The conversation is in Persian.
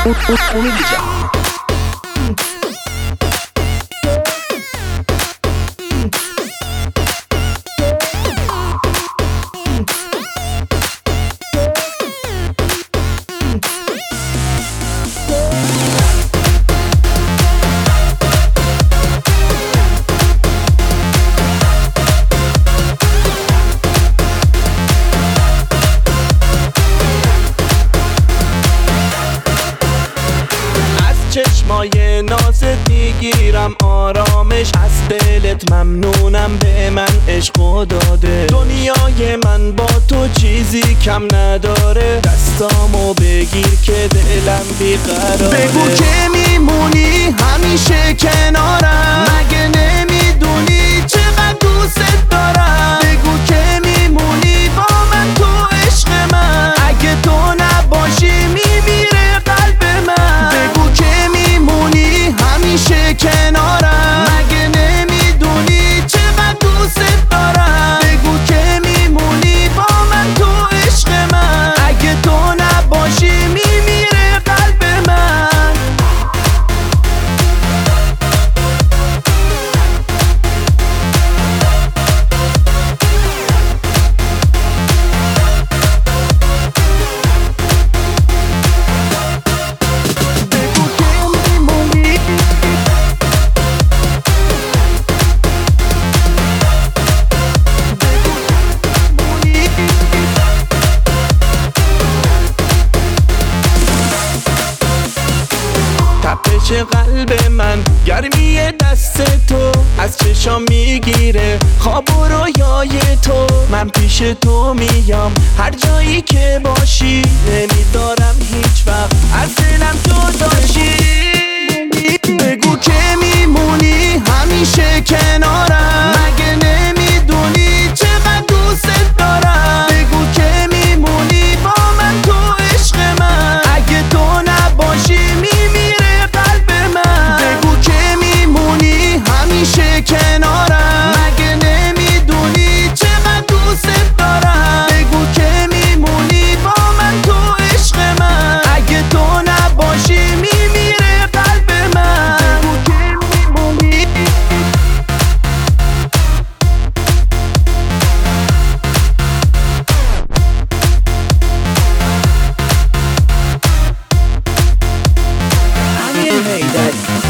امید جان. چشمای نازت میگیرم آرامش، از دلت ممنونم به من عشقو داده. دنیای من با تو چیزی کم نداره، دستامو بگیر که دلم بیقراره. بگو که میمونی همیشه کنارم، مگه نمیدونی چقدر دوست دارم. بگو که میمونی با من تو عشق من، اگه تو نباشی میمیره قلب من. بگو که میمونی همیشه کنارم، مگه نمیدونی چقدر دوست دارم. بگو که میمونی با من تو عشق من، اگه تو نباشی میمیره قلب من. تپش قلب من گرمی دست تو، از چشام میگیره خواب و رویای تو. من پیش تو میام هر جایی که باشی، نمیدارم هیچ وقت از دلم جداشی. بگو که میمونی همیشه کنارم، مگه نمیدونی چقدر دوست دارم. بگو که میمونی با من تو عشق من، اگه تو نباشی میمیره قلب من. بگو که میمونی همیشه کنارم، مگه نمیدونی چقدر دوست دارم. بگو که میمونی با من تو عشق من، اگه تو نباشی میمیره قلب من. بگو که میمونی. امیر حیدری